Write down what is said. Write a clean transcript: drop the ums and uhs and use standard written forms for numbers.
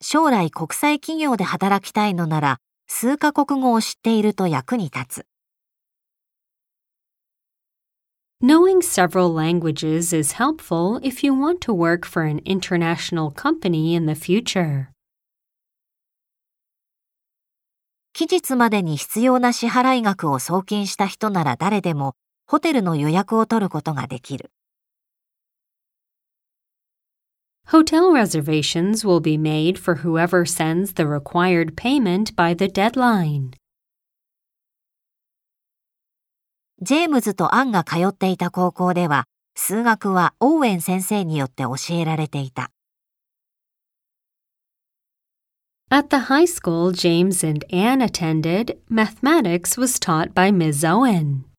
将来国際企業で働きたいのなら、数カ国語を知っていると役に立つ。 Knowing several languages is helpful if you want to work for an international company in the future. 期日までに必要な支払い額を送金した人なら誰でも、ホテルの予約を取ることができる。 Hotel reservations will be made for whoever sends the required payment by the deadline. ジェームズとアンが通っていた高校では、数学はオーウェン先生によって教えられていた。 At the high school James and Anne attended, mathematics was taught by Ms. Owen.